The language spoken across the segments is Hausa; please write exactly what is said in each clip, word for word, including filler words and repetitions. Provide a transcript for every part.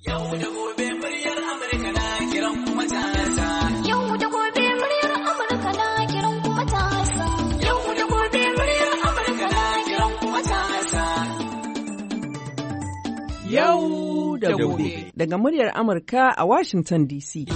Yau da gobe muryar Amurka na kiran kuma matasa. Yau da gobe muryar Amurka na kiran kuma matasa. Yau da gobe muryar Amurka na kiran kuma matasa. Yau da gobe. Daga muryar Amurka a Washington D C.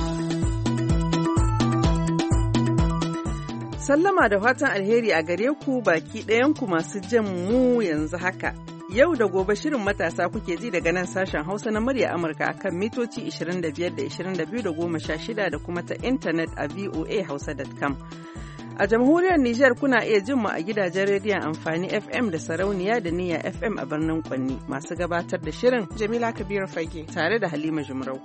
Sallama da fatan alheri a gare ku baki ɗayanku masu jan mu yanzu haka. Yau da gobe shirin matasa kuke ji daga nan sashen Hausa na murya Amurka akan mitoci ishirin da biyar da ishirin da biyu da goma sha shida da kuma ta intanet a v o a hausa dot com. A jamhuriyar Nijar kuna iya jin mu a gidajen rediyon amfani F M da sarauniya da niyya F M a birnin Kwanni. Masu gabatar da shirin Jamila Kabiru Fage tare da Halima Jumrau.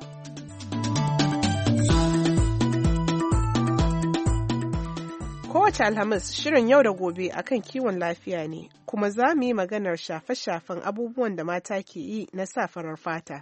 Kowace Alhamis shirin yau da gobe akan kiwon lafiya ne, kuma za mu yi maganar shafe-shafen abubuwan da mata ke yi na sa farar fata.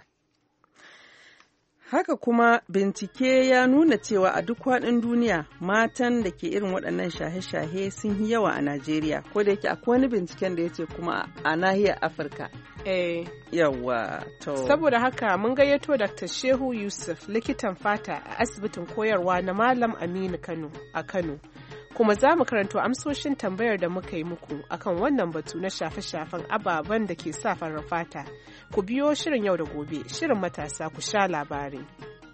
Haka kuma bincike ya nuna cewa a duk faɗin duniya matan da ke irin waɗannan shahe-shahe sun yi yawa a Najeriya, ko da yake akwai wani binciken da ya ce kuma a nahiyar Afirka. Eh. Yawa, to. Saboda haka mun gayyato Dakta Shehu Yusuf, likitan fata a asibitin koyarwa na Malam Aminu Kano a Kano. Kuma za mu karanto amsoshin tambayar da muka yi muku akan wannan batu na shafe-shafen ababen da ke sa farar fata. Ku biyo shirin yau da gobe, shirin matasa ku sha labari.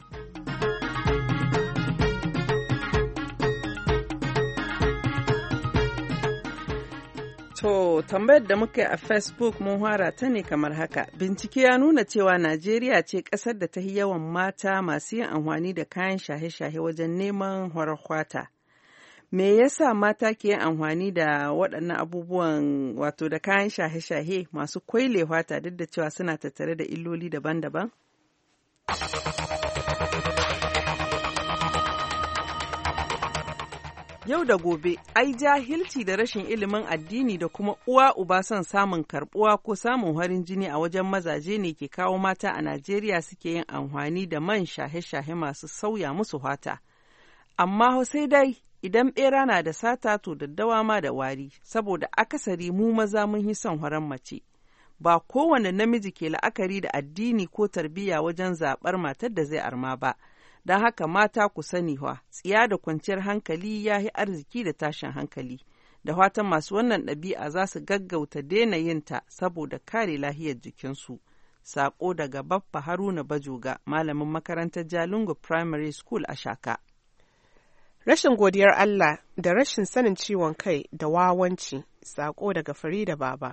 To, tambayar da muka yi a Facebook mun fara ta ne kamar haka. Bincike ya nuna cewa Najeriya ce ƙasar da ta yi yawan mata masu yin amfani da kayan shahe-shahe wajen neman horar kwata. Me yasa mata ke amfani da waɗannan abubuwan wato da kayan shahe-shahe masu kwaile fata duk da cewa suna tattare da illoli daban-daban? Yau da gobe, ai jahilci da rashin ilimin addini da kuma uwa uba son samun karbuwa ko samun harin jini a wajen mazaje ne ke kawo mata a Najeriya suke yin amfani da man shahe-shahe masu sauya musu fata. Amma sai dai idan ɓera na da sata to daddawa ma da wari, saboda akasari mu maza mun yi son horon mace. Ba kowane namiji ke la'akari da addini ko tarbiyya wajen zaɓar matar da zai arma ba, don haka mata ku sani wa, tsiya da kwanciyar hankali ya yi arziki da tashin hankali. Da fatan masu wannan ɗabi'a za su gaggauta daina yinta saboda kare lahiyar jikinsu. Saƙo daga Baffa Haruna Bajoga, malamin makarantar Jalingo Primary School a Shaka. Rashin godiyar Allah da rashin sanin ciwon kai da wawanci, saƙo daga Farida Baba.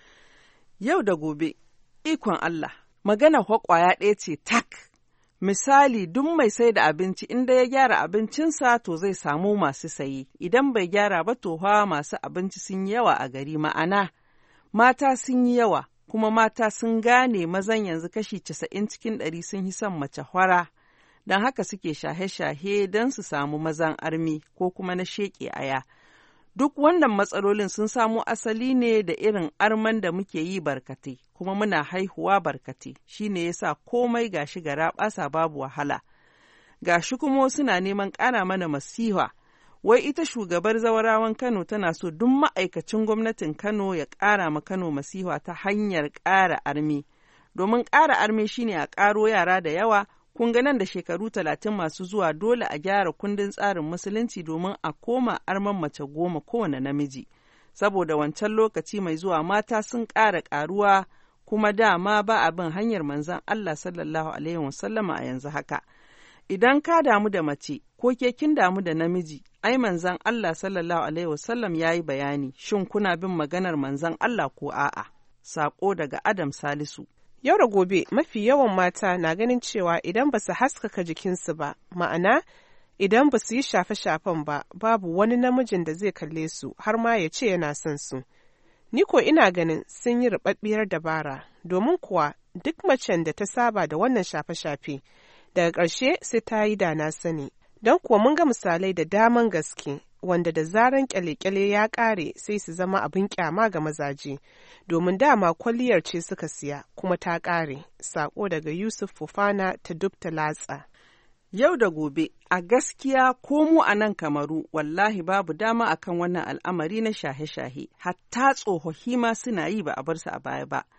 Yau da gobe, ikon Allah, magana ƙwaya ɗaya ce tak. Misali, duk mai sai da abinci inda ya gyara abincinsa to zai samu masu saye, idan bai gyara ba to hawa masu abinci sun yi yawa a gari, ma'ana mata sun yi yawa, kuma mata sun gane mazan yanzu kashi casa'in cikin ɗari sun yi son mace hwara. Don haka suke shahe-shahe don su samu mazan armi ko kuma na sheƙe aya. Duk wannan matsalolin sun samo asali ne da irin arman da muke yi barkatai, kuma muna haihuwa barkatai, shi ne ya sa komai gashi gara ɓasa babu wahala. Gashi kuma suna neman ƙara mana masiha, wai ita shugabar zawarawan Kano tana so duk ma'aikacin gwamnatin Kano ya ƙara ma Kano masiha ta hanyar ƙara armi, domin ƙara armi shine a ƙaro yara da yawa. Kun ga nan da shekaru talatin masu zuwa dole a gyara kundin tsarin musulunci domin a koma arman mace goma kowane namiji. Saboda wancan lokaci mai zuwa mata sun ƙara ƙaruwa kuma dama ba abin hanyar manzon Allah sallallahu alaihi wasallama a yanzu haka. Idan ka damu da mace ko ke kin damu da namiji, ai manzon Allah sallallahu alaihi wasallam ya yi bayani, shin kuna bin maganar manzon Allah ko a'a? Saƙo daga Adam Salisu. Yau da gobe mafi yawan mata na ganin cewa idan ba su haskaka jikinsu ba, ma'ana idan ba su yi shafe-shafen ba, babu wani namijin da zai kalle su har ma ya ce yana son su. Ni ko ina ganin sun yi ruɓaɓɓiyar dabara, domin kuwa duk macen da ta saba da wannan shafe-shafe, daga ƙarshe sai ta yi da na sani. Don kuwa mun ga misalai da daman gaske, wanda da zaran kyale-kyale ya ƙare sai su zama abin kyama ga mazaje, domin dama kwalliyar ce suka siya kuma ta ƙare. Sako daga Yusuf Fufana ta Dubta Latsa. Yau da gobe, a gaskiya ko mu a nan Kamaru, wallahi babu dama akan wannan al'amari na shahe-shahe, hatta tsohohi ma suna yi ba a bar su a baya ba.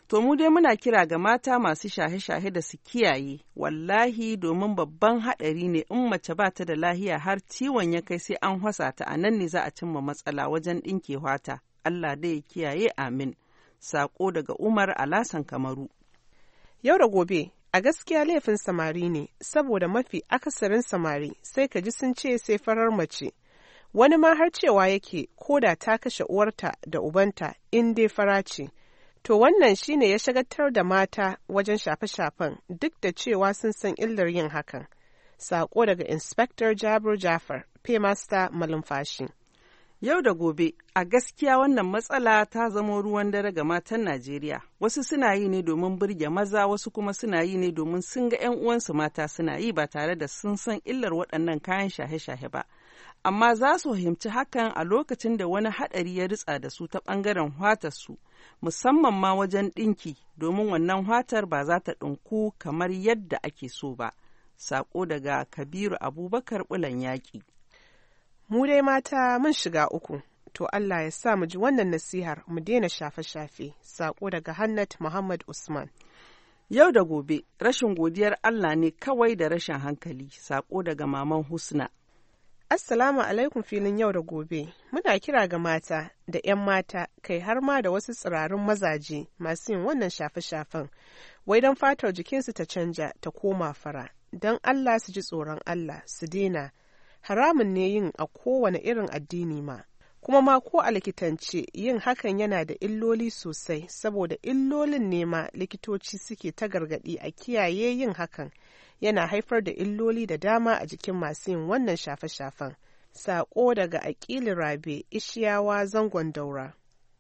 To mu dai muna kira ga mata masu shahe-shahe da su kiyaye, wallahi domin babban haɗari ne in mace ba ta da lahiya har ciwon ya kai sai an hwasa ta a nan ne za a cimma matsala wajen ɗinke hwata. Allah dai ya kiyaye amin. Sako daga Umar Alasan Kamaru. Yau da gobe, a gaskiya laifin samari ne, saboda mafi akasarin samari sai ka ji sun ce sai farar mace. Wani ma har cewa yake ko da ta kashe uwarta da ubanta in dai fara ce. To wannan shine ya shagaltar da mata wajen shafe-shafen duk da cewa sun san illar yin hakan. Sako daga Inspector Jabir Jafar, Paymaster Malumfashi. Yau da gobe, a gaskiya wannan matsala ta zama ruwan dare ga matan Najeriya. Wasu suna yi ne domin burge maza, wasu kuma suna yi ne domin sun ga 'yan uwansu mata suna yi ba tare da sun san illar waɗannan kayan shahe-shahe ba. Amma za su fahimci hakan a lokacin da wani haɗari ya ritsa da su ta ɓangaren hwatarsu, musamman ma wajen ɗinki, domin wannan hwatar ba za ta ɗinku kamar yadda ake so ba. Sako daga Kabiru Abubakar Bulan Yaƙi. Mu dai mata mun shiga uku, to Allah ya sa mu ji wannan nasihar mu daina shafe-shafe. Sako daga Hannat Muhammad Usman. Yau da gobe, rashin godiyar Allah ne kawai da rashin hankali. Sako daga Maman Husna. Assalamu alaikum filin yau da gobe. Muna kira ga mata da 'yan mata kai har ma da wasu tsirarun mazaje masu yin wannan shafe-shafen. Wai don fatar jikinsu ta canja ta koma fara. Don Allah su ji tsoron Allah su daina. Haramun ne yin a kowane irin addini ma. Kuma ma ko a likitance yin hakan yana da illoli sosai saboda illolin ne ma likitoci suke ta gargaɗi a kiyaye yin hakan. Yana haifar da illoli da dama a jikin masu yin wannan shafe-shafen. Saƙo daga Aƙili Rabe, Ishiyawa Zangon Daura.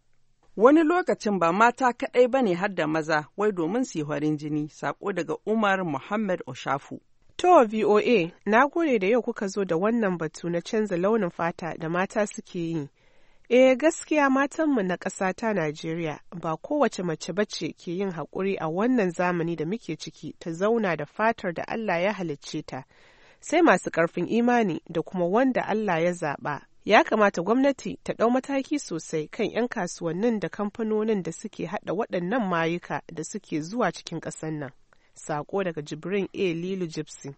Wani lokacin ba mata kaɗai ba ne har da maza, wai domin su yi farin jini. Saƙo daga Umar Muhammad Oshafu. To V O A, na gode da yau kuka zo da wannan batu na canza launin fata da mata suke yi. Eh gaskiya matanmu na ƙasa ta Najeriya ba kowace mace bace ke yin haƙuri a wannan zamani da muke ciki ta zauna da fatar da Allah ya halicce ta, sai masu ƙarfin imani da kuma wanda Allah ya zaɓa. Ya kamata gwamnati ta ɗau mataki sosai kan 'yan kasuwannin da kamfanonin da suke haɗa waɗannan mayuka da suke zuwa cikin ƙasar nan. Sako daga Jibrin A. Lilu Gypsy.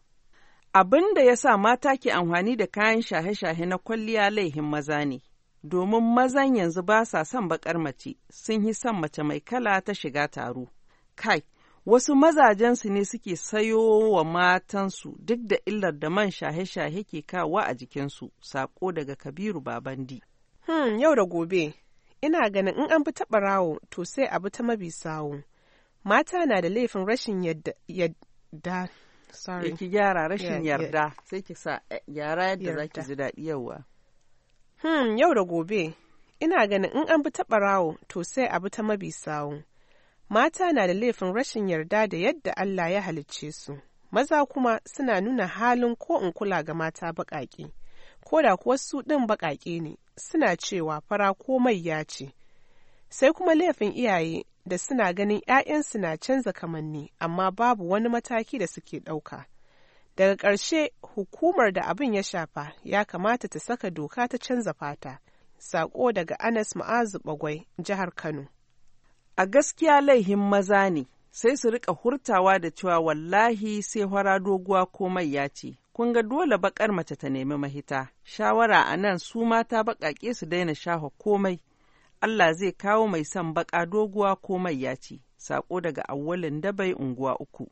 Abin da ya sa mata ke amfani da kayan shahe-shahe na kwalliya laihin maza ne. Domin mazan yanzu ba sa son baƙar mace, sun yi son mace mai kala ta shiga taro. Kai, wasu mazajensu ne suke sayo wa matansu duk da illar da man shahe-shahe ke kawo a jikinsu. Sako daga Kabiru Babandi. Hmm, yau da gobe, ina ganin in an bi ta ɓarawo to sai a bi ta mabi sawu. Mata na da laifin rashin yadda, yadda sorry. Ki gyara rashin yeah, yarda, yeah. Sai ki sa gyara yadda za ki ji daɗi yawa. Hmm, yau da gobe, ina ganin in an bi ta ɓarawo to sai a bi ta mabi sawu. Mata na da laifin rashin yarda da yadda Allah ya halicce su. Maza kuma suna nuna halin ko in kula ga mata baƙaƙe. Ko da kuwa su ɗin baƙaƙe ne, suna cewa fara ko mai ya ce. Sai kuma laifin iyaye da suna ganin 'ya'yansu na canza kamanni amma babu wani mataki da suke ɗauka. Daga ƙarshe, hukumar da abin ya shafa ya kamata ta saka doka ta canza fata. Saƙo daga Anas Ma'azu Bagwai, Jihar Kano. A gaskiya laihin maza ne, sai su riƙa hurtawa da cewa wallahi sai hwara doguwa ko mai ya ce. Kun ga dole baƙar mace ta nemi mahita. Shawara a nan su mata baƙaƙe su daina shafa komai. Allah zai kawo mai son baƙa doguwa ko mai ya ce. Saƙo daga Awwalin Dabai unguwa uku.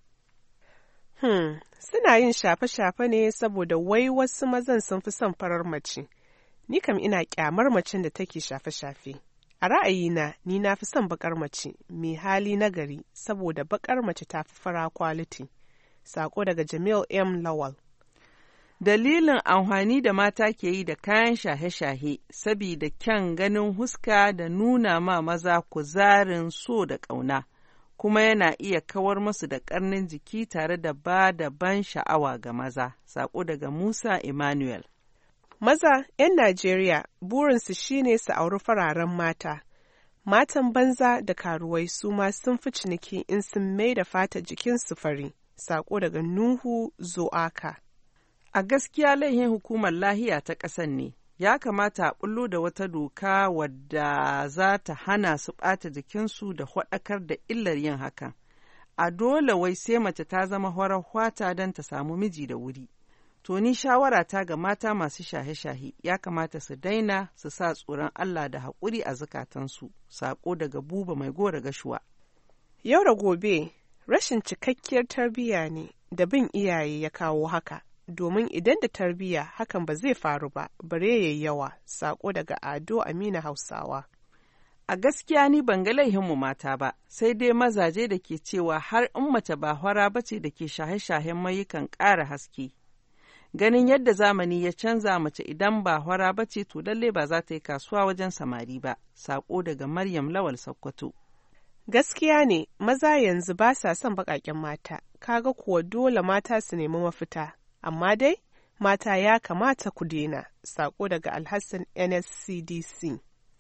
Hmm, suna yin shafe-shafe ne saboda wai wasu mazan sun fi son farar mace. Ni kam ina ƙyamar macen da take shafe-shafe. A ra'ayina, ni na fi son baƙar mace mai hali nagari saboda baƙar mace ta fi fara kwaliti. Saƙo daga Jamil M. Lawal. Dalilin amfani da mata ke yi da kayan shahe-shahe sabida kyan ganin huska da nuna ma maza kuzarin so da ƙauna, kuma yana iya kawar musu da ƙarnin jiki tare da ba da ban sha'awa ga maza. Saƙo daga Musa Emmanuel. Maza 'yan Najeriya burinsu shine su auri fararen mata. Matan banza da karuwai su ma sun fi ciniki in sun mai da fata jikinsu fari. Saƙo daga Nuhu Zo'aka. A gaskiya laihin hukumar lahiya ta ƙasar ne, ya kamata a bullo da wata doka wadda za ta hana su ɓata jikinsu da faɗakar da illar yin hakan. A dole wai sai mace ta zama horar hwata don ta samu miji da wuri. To ni shawara ta ga mata masu shahe-shahe ya kamata su daina su sa tsoron Allah da haƙuri a zukatansu. Saƙo daga Buba Mai Gora Gashuwa. Yau da gobe, rashin cikakkiyar tarbiyya ne da bin iyaye ya kawo haka. Domin idan da tarbiyya hakan ba zai faru ba, bare yayi yawa. Saƙo daga Ado Amina Hausawa. A gaskiya ni ban ga laihinmu mata ba, sai dai mazaje da ke cewa har in mace ba hora ba ce da ke shahe-shahen mayukan ƙara haske. Ganin yadda zamani ya canza, mace idan ba hora ba ce to lalle ba za ta yi kasuwa wajen samari ba. Saƙo daga Maryam Lawal Sokoto. Gaskiya ne, maza yanzu ba sa son baƙaƙen mata, kaga kuwa dole mata su nemi mafita, amma dai mata ya kamata ku daina. Saƙo daga Alhassan N S C D C.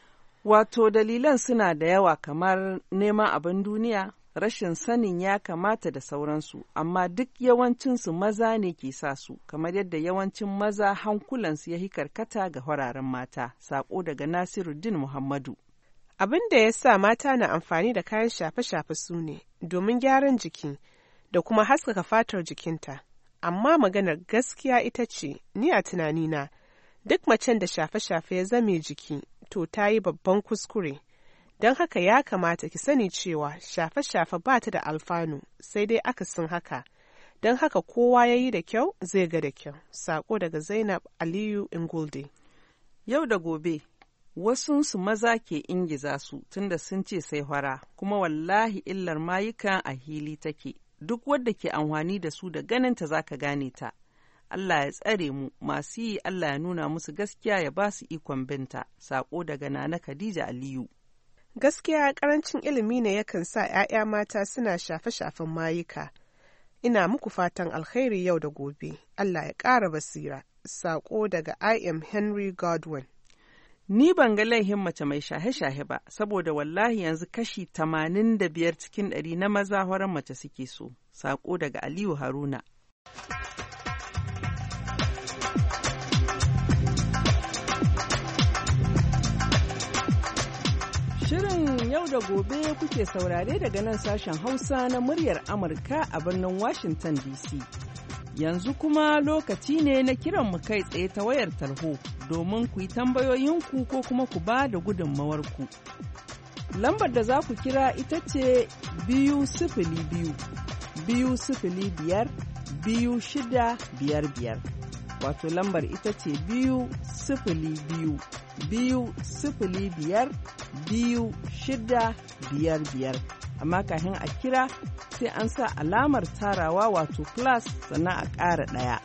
Wato dalilan suna da yawa kamar neman abin duniya, rashin sanin ya kamata da sauransu, amma duk yawancinsu maza ne ke sa su, kamar yadda yawancin maza hankulansu ya yi karkata ga hararen mata. Saƙo daga Nasiruddin Muhammadu. Abin da ya sa mata na amfani da kayan shafe-shafe su ne domin gyaran jiki da kuma haskaka fatar jikinta, amma maganar gaskiya ita ce, ni a tunanina, duk macen da shafe-shafe ya zame jiki, to ta yi babban kuskure. Don haka ya kamata ki sani cewa shafe-shafe ba ta da alfanu, sai dai akasin haka. Don haka kowa ya yi da kyau zai ga da kyau. Saƙo daga Zainab Aliyu Ingulde. Yau da gobe, wasunsu maza ke ingiza su tunda sun ce sai hwara, kuma wallahi illar mayukan a hili take. Duk wadda ke amfani da su da ganinta za ka gane ta. Allah ya tsare mu, masu yi Allah ya nuna musu gaskiya ya ba su ikon binta. Saƙo daga Nana Khadija Aliyu. Gaskiya ƙarancin ilimi ne yakan sa ‘ya'ya mata suna shafe-shafen mayuka. Ina muku fatan alkhairi yau da gobe. Allah ya ƙara basira. Saƙo daga I am Henry Godwin. Ni ban ga laihin mace mai shahe-shahe ba, saboda wallahi yanzu kashi tamanin da biyar cikin ɗari na maza horon mace suke so. Saƙo daga Aliyu Haruna. Shirin yau da gobe kuke saurare daga nan sashen Hausa na muryar Amurka a birnin Washington D C. Yanzu kuma lokaci ne na kiran mu kai tsaye ta wayar tarho domin ku yi tambayoyinku ko kuma ku ba da gudunmawarku. Lambar da za ku kira ita ce biyu sifili biyu, biyu sifili biyar, biyu shida biyar biyar. Wato lambar ita ce biyu sifili biyu, biyu sifili biyar, biyu shida biyar biyar. Amma kafin a kira sai an sa alamar tarawa wato plus sannan a ƙara ɗaya.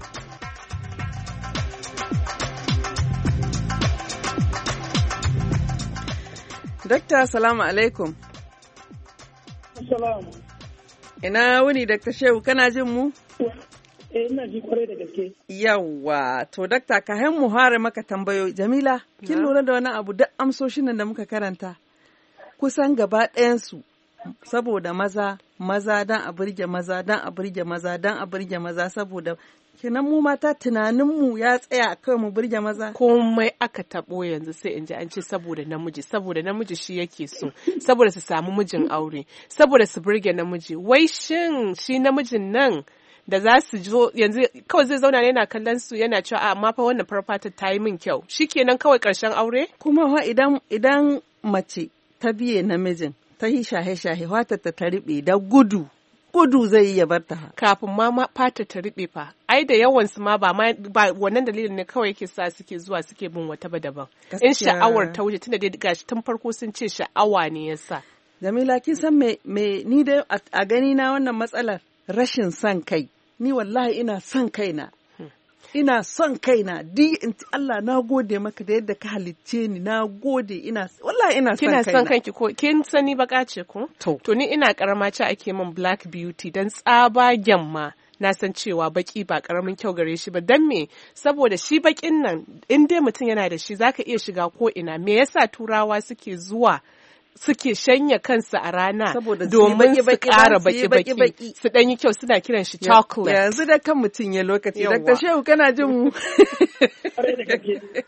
Dakta, salamu alaikum. Assalamu. Ina wuni Dakta Shehu, kana jin mu? Eh, ina ji kwarai da gaske. Yawwa, to dakta ka mu hare maka tambayoyi. Jamila, kin lura da wani abu duk amsoshin nan da muka karanta? Kusan gaba ɗayansu saboda maza, maza dan a burge maza, dan a burge maza, dan a burge maza saboda kenan mu mata tunaninmu ya tsaya kai mu burge maza. Komai aka taɓo yanzu sai in ji an ce saboda namiji, saboda namiji shi yake so, saboda su samu mijin aure, saboda su burge namiji. Wai shin shi namijin nan da za su zo yanzu kawai zai zauna yana kallon su yana cewa amma fa wannan farfatar ta yi min kyau, shikenan kawai ƙarshen aure? Kuma fa idan idan mace ta biye namijin ta yi shahe-shahe fatar ta riɓe da gudu gudu zai yi ya bar ta. Kafin ma fatar ta riɓe fa, ai da yawan su ma ba ba wannan dalilin ne kawai yake sa suke zuwa suke bin wata ba daban. In sha'awar ta wuce tunda dai gashi tun farko sun ce sha'awa ne yasa. Jamila kin san me me ni dai a gani na wannan matsalar rashin son kai. Ni wallahi ina son kaina. Ina son kaina, di in Allah na gode maka da yadda ka halicce ni, na gode ina wallahi ina son kaina. Kina son kanki ko kin sani baka ce ko? To. To ni ina karama ce ake min black beauty dan tsabagen ma na san cewa baki ba karamin kyau gare shi ba dan me saboda shi bakin nan in dai mutum yana da shi zaka iya shiga ko ina. Me yasa turawa suke zuwa suke shanya kansu a rana domin su ƙara baki-baki su ɗanyi kyau suna kiran shi chocolate. Yanzu da kan mutum ya lokaci. Dakta Shehu kana jin mu?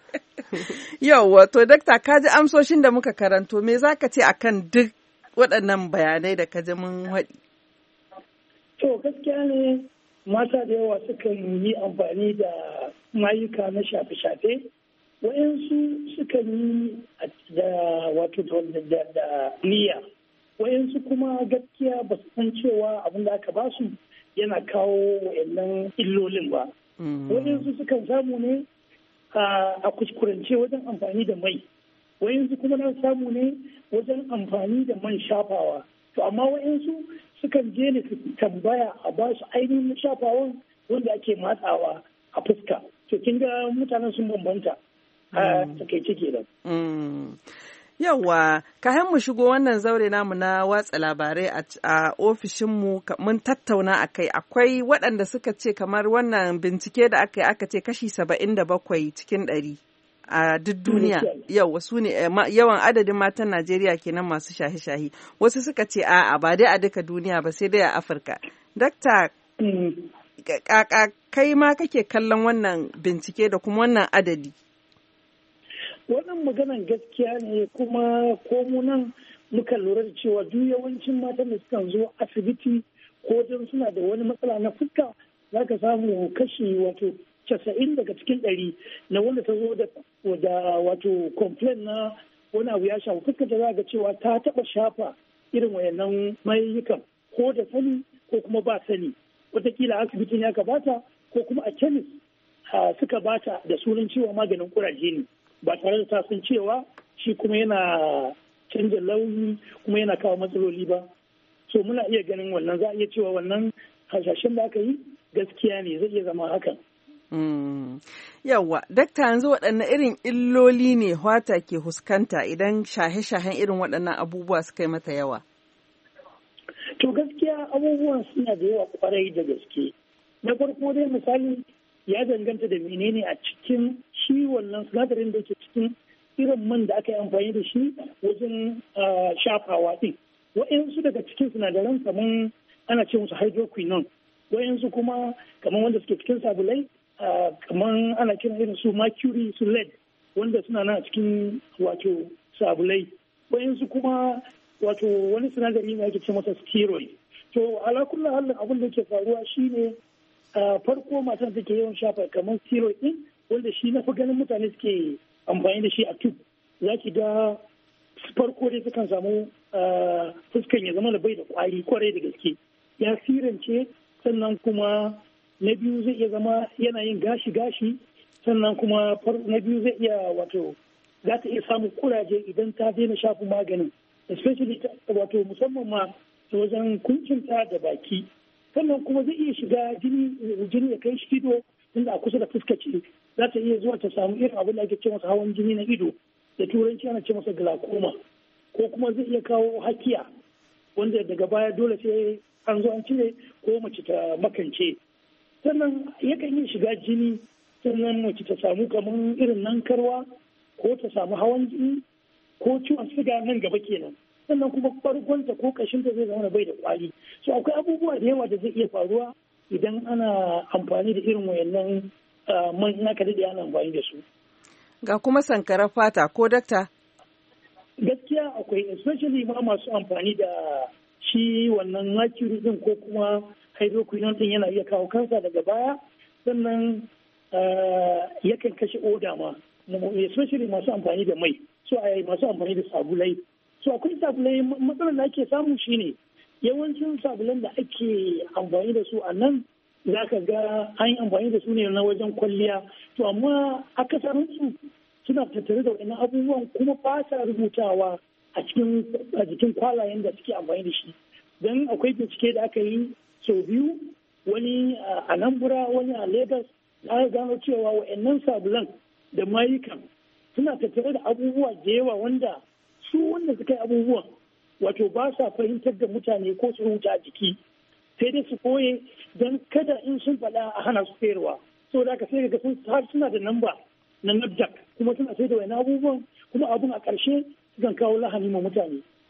Yau wato dakta ka ji amsoshin da muka karanto me za ka ce akan duk waɗannan bayanai da ka ji mun haɗi? To gaskiya ne mata da yawa sukan yi amfani da mayuka na shafe-shafe, wayansu sukan yi da wato da niyya, wayansu kuma gaskiya ba su san cewa abin da aka ba su yana kawo wayannan illolin ba. Wayansu sukan samu ne a kuskurance wajen amfani da mai, wayansu kuma na samu ne wajen amfani da man shafawa. To amma wayansu sukan je ne su tambaya a ba su ainihin shafawan wanda ake matsawa a fuska. To kin ga mutanen sun bambanta a takaice kenan. Yawwa, ka mu shigo wannan zaure namu na watsa labarai a ofishinmu mun tattauna a kai, akwai waɗanda suka ce kamar wannan bincike da aka yi aka ce kashi saba'in da bakwai cikin ɗari a duk duniya yau su ne yawan adadin matan Najeriya kenan masu shahi-shahi, wasu suka ce a'a ba dai a duka duniya ba sai dai a Afirka. Dakta, kai ma kake kallon wannan bincike da kuma wannan adadi? Wannan maganan gaskiya ne, kuma ko mu nan muka lura da cewa duk yawancin matan da sukan zo asibiti ko don suna da wani matsala na fuska za ka samu kashi wato casa'in daga cikin ɗari na wanda ta zo da wato complain na wani abu ya shafa fuska ta za ga cewa ta taɓa shafa irin wayannan mayukan ko da sani ko kuma ba sani, wataƙila asibitin ya ka bata ko kuma a kemis suka bata da sunan cewa maganin kuraje ne, ba tare da ta san cewa shi kuma yana canza launi kuma yana kawo matsaloli ba. So muna iya ganin wannan, za a iya cewa wannan hasashen da aka yi gaskiya ne, zai iya zama hakan. Mm. Yawwa, dakta yanzu waɗanne irin illoli ne hwata ke huskanta idan shahe-shahen irin waɗannan abubuwa suka yi mata yawa? To gaskiya abubuwan suna da yawa kwarai da gaske. Na farko dai misali ya danganta da menene a cikin shi wannan sinadarin da ke cikin irin man da aka yi amfani da shi wajen shafawa ɗin. Wa'yansu daga cikin sinadaran kamar ana ce musu hydroquinone, wa'yansu kuma kamar wanda suke cikin sabulai kamar ana kiran irin su mercury su lead wanda suna nan a cikin wato sabulai, wa'yansu kuma wato wani sinadari ne ake ce masa steroid. To ala kullu halin abin da ke faruwa shine farko matan take yawan shafa kamar steroid din wanda shi na fi ganin mutane suke amfani da shi a tube, za ki ga farko dai sukan samu fuskan ya zama da bai da kwari kwarai da gaske, ya sirance, sannan kuma na biyu zai iya zama yana yin gashi-gashi, sannan kuma na biyu zai iya wato za ta iya samun kuraje idan ta daina shafin maganin, especially wato musamman ma ta wajen kuncinta da baki, sannan kuma zai iya shiga jini jini ya kai shi ido inda a kusa da fuska ce, za ta iya zuwa ta samu irin abin da ake ce masa hawan jini na ido, da turanci ana ce masa glaucoma, ko kuma zai iya kawo hakiya wanda daga baya dole sai an zo an cire ko mace ta makance, sannan yakan iya shiga jini, sannan mace ta samu kamar irin nankarwa ko ta samu hawan jini ko ciwon siga nan gaba kenan, sannan kuma farkonta ko kashinta zai zama bai da kwari. So akwai abubuwa da yawa da zai iya faruwa idan ana amfani da irin wayannan man ina ka daɗe ana amfani da su. Ga kuma sankarar fata ko dakta? Gaskiya akwai, especially ma masu amfani da shi wannan mercury din ko kuma hydroquinone din yana iya kawo kansa daga baya, sannan yakan kashe oda ma, especially masu amfani da mai, so a masu amfani da sabulai. So akwai sabulai, matsalar da ake samu shine yawancin sabulan da ake amfani da su a nan za ka ga an yi amfani da su ne na wajen kwalliya, to amma akasarinsu suna tattare da wani abubuwan kuma ba sa rubutawa a cikin a jikin kwalayen da suke amfani da shi. Don akwai bincike da aka yi sau biyu, wani a Anambra wani a Lagos, na gano cewa wa'annan sabulan da mayukan suna tattare da abubuwa da yawa wanda su wanda suka yi abubuwan wato ba sa fahimtar da mutane ko su rubuta a jiki, sai dai su koye don kada in sun faɗa a hana su sayarwa. So da aka sai ga sun har suna da namba na NAFDAC kuma suna sai da wani abubuwan, kuma abun a ƙarshe sukan kawo lahani ma mutane.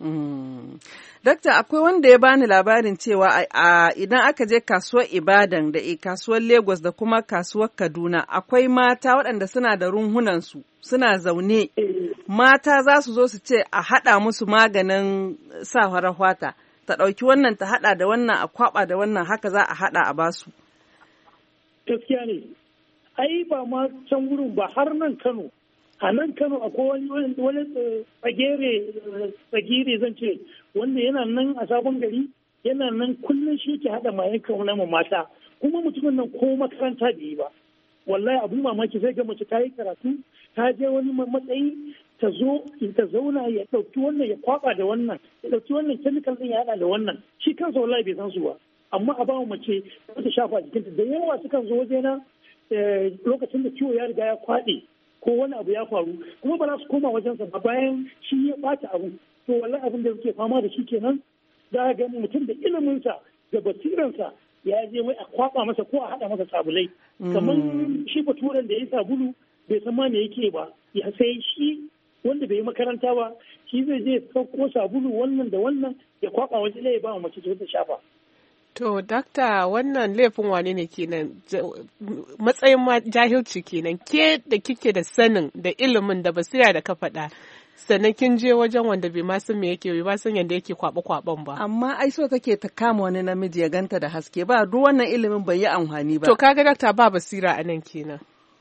Dakta, akwai wanda ya bani labarin cewa idan aka je kasuwar Ibadan da kasuwar Lagos da kuma kasuwar Kaduna akwai mata waɗanda suna da runhunansu suna zaune. Mata za su zo su ce a haɗa musu maganin sa farar fata, ta ɗauki wannan ta haɗa da wannan a kwaɓa da wannan haka za a haɗa a basu. Gaskiya ne, ai ba ma can wurin ba har nan Kano. A nan Kano akwai wani tsagere tsagere zan ce wanda yana nan a sabon gari yana nan kullum shi ke haɗa mayan kauna ma mata kuma mutumin nan ko makaranta da yi ba wallahi abun mamaki sai ga mace ta yi karatu ta je wani matsayi ta zo ta zauna ya ɗauki wannan ya kwaba da wannan ya ɗauki wannan chemical ɗin ya haɗa da wannan shi kansa wallahi bai san su ba amma a bawa mace ta shafa jikinta da yawa sukan zo wajena lokacin da ciwo ya riga ya kwaɗe ko wani abu ya faru kuma ba za su koma wajensa ba bayan shi ya ɓata abu to wallahi abin da suke fama da shi kenan za ga mutum da iliminsa da basiransa ya je mai a kwaba masa ko a haɗa masa sabulai kamar shi baturen da ya yi sabulu bai san ma me yake ba ya sai shi wanda bai yi makaranta ba shi zai je sauko sabulu wannan da wannan ya kwaba waje ya ba mace ta shafa. To, dakta wannan laifin wane ne kenan matsayin ma jahilci kenan ke da kike da sanin da ilimin da basira da ka faɗa sannan kin je wajen wanda bai ma san me yake bai ma san yanda yake kwaba kwaban ba. Amma ai so take ta kama wani namiji ya ganta da haske ba duk wannan ilimin bai yi amfani ba. To kaga dakta ba basira a nan kenan.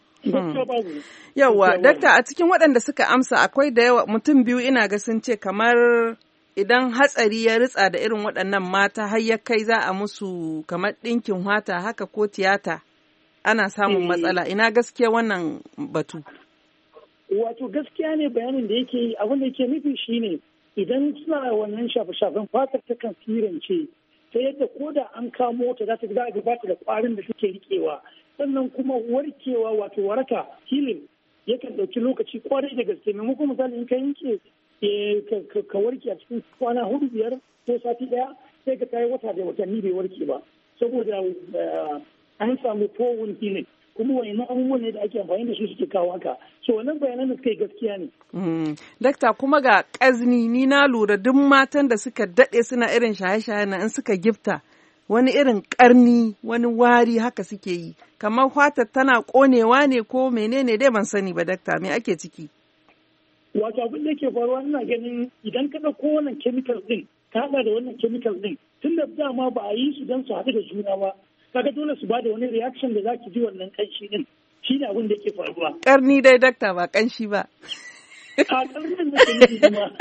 Yawwa, dakta a cikin waɗanda suka amsa akwai da yawa mutum biyu ina ga sun ce kamar idan hatsari ya ritsa da irin waɗannan mata har ya kai za a musu kamar ɗinkin hata haka ko tiyata ana samun matsala ina gaskiya wannan batu. Wato gaskiya ne bayanin da yake yi abin da yake nufi shine idan suna wannan shafe-shafen fatar ta kan firance ta yadda ko da an kamo ta za ta ga gabata da kwarin da suke rikewa sannan kuma warkewa wato waraka healing yakan ɗauki lokaci kwarai da gaske maimakon misali in ka yanke ka warke a cikin kwana hudu biyar ko sati daya sai ka kai wata da watanni bai warke ba saboda an samu fowun healing kuma wani abubuwan ne da ake amfani da su suke kawo haka so wannan bayanan da suka yi gaskiya ne. Dakta kuma ga ƙazni ni na lura duk matan da suka daɗe suna irin shaye-shaye na in suka gifta wani irin ƙarni wani wari haka suke yi kamar fatar tana ƙonewa ne ko menene dai ban sani ba dakta me ake ciki. Wato abin da ke faruwa ina ganin idan ka ɗauko wannan chemical ɗin ka haɗa da wannan chemical ɗin tun da dama ba a yi su don su haɗu da juna ba kaga dole su bada wani reaction da zaki ji wannan kanshi din shi ne abin da yake faruwa karni dai dakta ba kanshi ba a karnin da ke kuma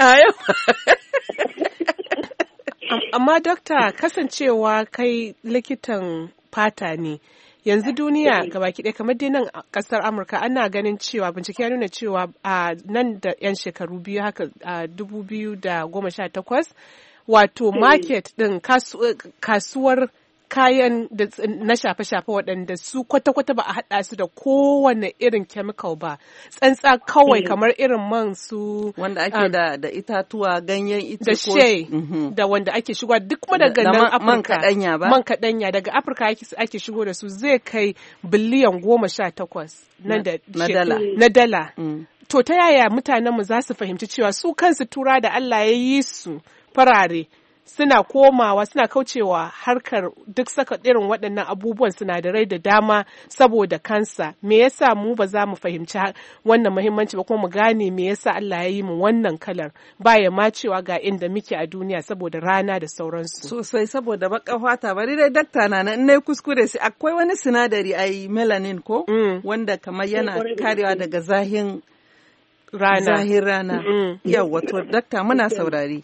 amma dakta kasancewa kai likitan fata ne yanzu duniya gabaki ɗaya kamar dai nan ƙasar Amurka ana ganin cewa bincike ya nuna cewa a nan da 'yan shekaru biyu haka a dubu biyu da goma sha takwas wato market ɗin kasuwar kayan na shafe-shafe waɗanda su kwata-kwata ba a haɗa su da kowane irin chemical ba tsantsa kawai kamar irin man su wanda ake um, da, da itatuwa ganyen ita da shea mm-hmm. da wanda ake shigo duk kuma daga nan Afirka man kaɗanya ba man kaɗanya daga Afirka ake, ake shigo da su zai kai biliyan goma sha takwas nan da na dala na dala mm. To ta yaya mutanenmu za su fahimci cewa su kansu tura da Allah ya yi su farare suna komawa suna kaucewa harkar duk saka irin waɗannan abubuwan sinadarai da dama saboda kansa me yasa mu ba za mu fahimci wannan muhimmanci ba kuma mu gane me yasa Allah ya yi mu wannan kalar baya ma cewa ga inda muke a duniya saboda rana da sauransu sosai saboda baka fata bari dai dakta na in nayi kuskure sai akwai wani sinadari ai melanin ko mm. wanda kamar yana karewa daga zahin rana zahin rana mm. yawa to dakta muna saurari.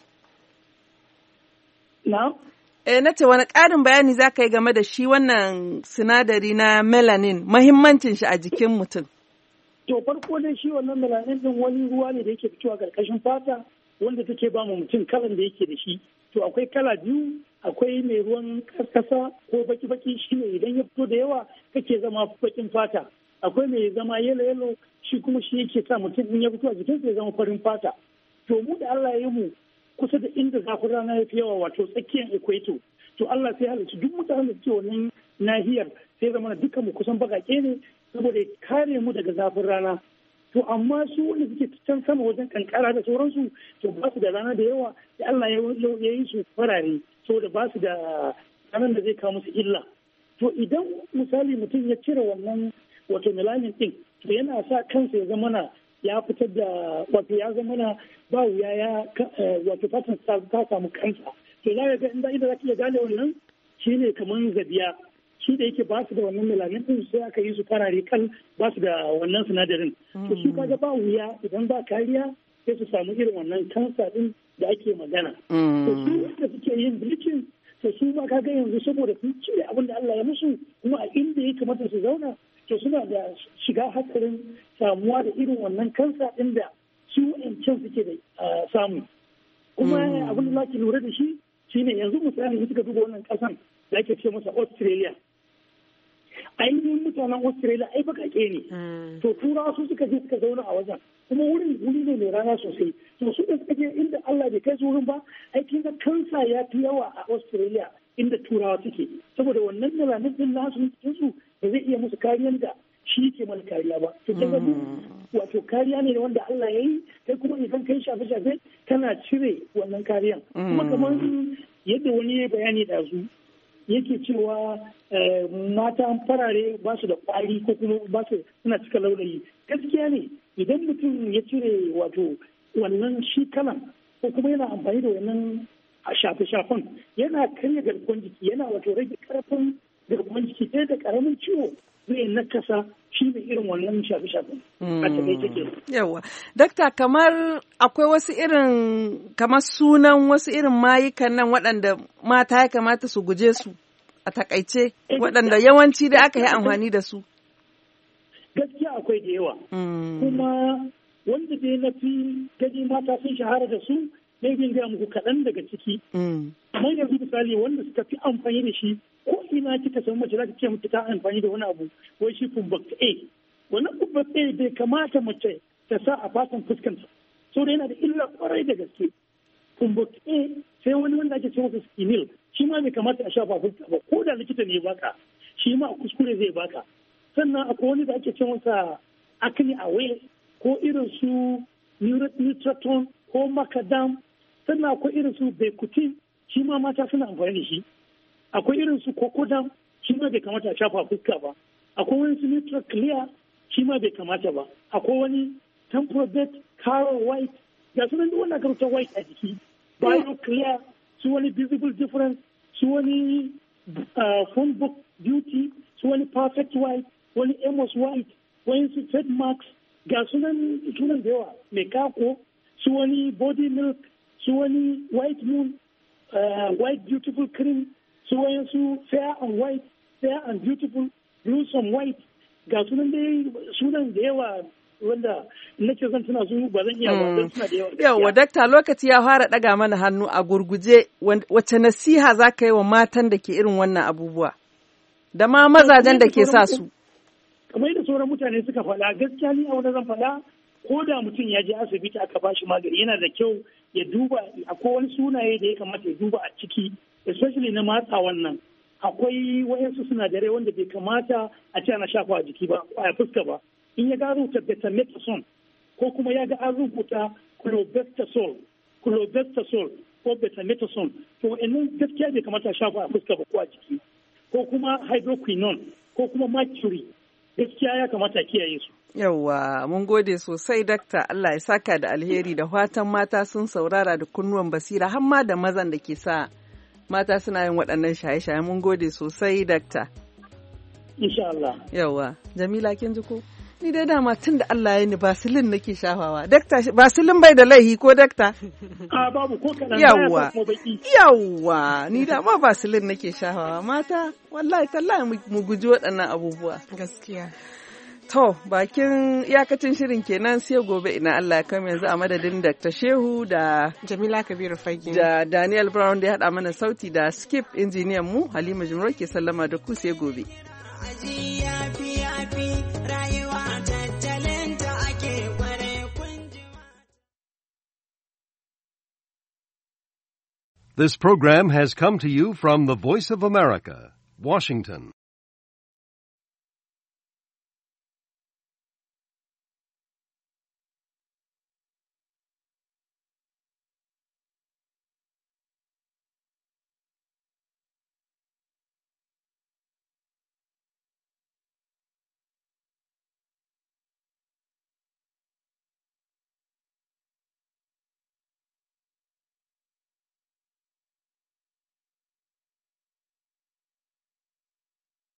No? Eh, na ce wani ƙarin bayani za ka yi game da shi wannan sinadari na melanin, mahimmancin shi a jikin mutum. To farko dai shi wannan melanin din wani ruwa ne da yake fitowa ƙarƙashin fata wanda take ba mu mutum kalan da yake da shi. To akwai kala biyu, akwai mai ruwan ƙasa ko baki-baki shi ne idan ya fito da yawa kake zama bakin fata. Akwai mai zama yelo-yelo shi kuma shi yake sa mutum in ya fito a jikinsa ya zama farin fata. To mu da Allah ya yi mu kusa da inda zafin rana ya fi yawa wato tsakiyar equator to Allah sai halarci duk mutanen da suke wannan nahiyar sai zama na dukkan mu kusan bakake ne saboda ya kare mu daga zafin rana to amma su wanda suke can sama wajen kankara da sauransu to ba su da rana da yawa da Allah ya yi su farare saboda ba su da ranar da zai kawo musu illa. To idan misali mutum ya cire wannan wato melanin din to yana sa kansa ya zama na ya fitar da wato ya zama na ba wuya ya wato fatan ta samu kansa. To za ka ga inda inda za ka iya gane wannan shine kamar zabiya shi da yake ba su da wannan melanin din sai aka yi su farare kan ba su da wannan sinadarin. To su kaga ba wuya idan ba kariya sai su samu irin wannan kansa din da ake magana. To su da suke yin bleaching to su ma kaga yanzu saboda sun cire abin da Allah ya musu kuma a inda ya kamata su zauna to suna da shiga hatsarin samuwa da irin wannan kansa din da su wa'ancan suke da samu. Kuma abin da za ki lura da shi shine yanzu misali suka duba wannan kasan da ake ce masa Australia. Ainihin mutanen Australia ai bakake ne. To turawa su suka je suka zauna a wajen. Kuma wurin wuri ne mai rana sosai. To su da suka je inda Allah bai kai su wurin ba, aikin da kansa ya fi yawa a Australia inda turawa suke. Saboda wannan melanin din nasu su ba zai iya musu kariyar da shi ke mana kariya ba. To kaga wato kariya ne wanda Allah ya yi, kai kuma idan kai shafe-shafe kana cire wannan kariyan. Kuma kamar yadda wani ya bayani da su yake cewa mata farare ba su da kwari ko kuma ba su suna cika laulayi. Gaskiya ne idan mutum ya cire wato wannan shi kalan ko kuma yana amfani da wannan shafe-shafen yana karya garkuwar jiki yana wato rage karfin garkuwar jiki ɗaya da karamin ciwo zai nakasa shi ne irin wannan shafe-shafen a takaice ke. Yawa. Dakta, kamar akwai wasu irin kamar sunan wasu irin mayukan nan waɗanda mata ya kamata su guje su a takaice waɗanda yawanci da aka yi amfani da su. Gaskiya akwai da yawa. Kuma wanda dai na fi gani mata sun shahara da su na yi gaya muku kaɗan daga ciki. Amma yanzu misali wanda suka fi amfani da shi ko ina kika san mace za ta ce mace ta amfani da wani abu wai shi Kumbact A. Wannan Kumbact A bai kamata mace ta sa a fatan fuskanta. So da yana da illa kwarai da gaske. Kumbact A sai wani wanda ake ce masa Skinil shi ma bai kamata a shafa fuska ba ko da likita ne baka shi ma a kuskure zai baka. Sannan akwai wani da ake ce masa Acne Away ko irin su Nutriton ko Macadam. Sannan akwai irin su Bekutin shi ma mata suna amfani da shi. Akwai irin su Cocodam shi ma bai kamata a shafa fuska ba. Akwai wani su Nutra Clear shi ma bai kamata ba. Akwai wani Temprobet, Caro White ga sunan duk wanda karuta white a jiki. Bio Clear su wani Visible Difference su wani Phone Book Beauty su wani Perfect White wani Amos White wani su Trademarks ga sunan sunan da yawa mai kako su wani Body Milk su wani White Moon uh, White Beautiful Cream su wani su Fair and White Fair and Beautiful Bluesome White ga sunan dai sunan da yawa wanda nake zan tuna su ba zan iya ba don suna da yawa. Yawa dakta lokaci ya fara daga mana hannu a gurguje wacce nasiha za ka yi wa matan da ke irin wannan abubuwa da ma mazajen da ke sa su. Kamar da sauran mutane suka faɗa gaskiya ni a wanda zan faɗa ko da mutum ya je asibiti aka ba shi magani yana da kyau ya duba akwai wani sunaye da ya kamata ya duba a ciki especially na matsa wannan akwai wayansu sinadarai wanda bai kamata a ce ana shafa a jiki ba a fuska ba in ya ga rubuta betamethasone ko kuma ya ga an rubuta clobetasol clobetasol ko betamethasone to wa'annan gaskiya bai kamata a shafa a fuska ba ko a jiki ko kuma hydroquinone ko kuma mercury gaskiya ya kamata a kiyaye su. Yawwa, mun gode sosai dakta Allah ya saka da alheri da fatan mata sun saurara da kunnuwan basira har ma da mazan da ke sa mata suna yin waɗannan shaye-shaye mun gode sosai dakta. Insha Allah. Yawwa, Jamila kin ji ko? Ni dai dama tun da Allah ya ni basilin nake shafawa. Dakta basilin bai da laihi ko dakta? A babu ko kadan. Yawwa. Yawwa, ni dama basilin nake shafawa. Mata wallahi tallahi mu guji waɗannan abubuwa. Gaskiya. To, bakin iyakacin shirin kenan sai gobe ina Allah ya kama yanzu a madadin Dakta Shehu da Jamila Kabiru Fage da Daniel Brown da ya haɗa mana sauti da Skip injiniyan mu Halima Jumro ke sallama da ku sai gobe. This program has come to you from the Voice of America, Washington.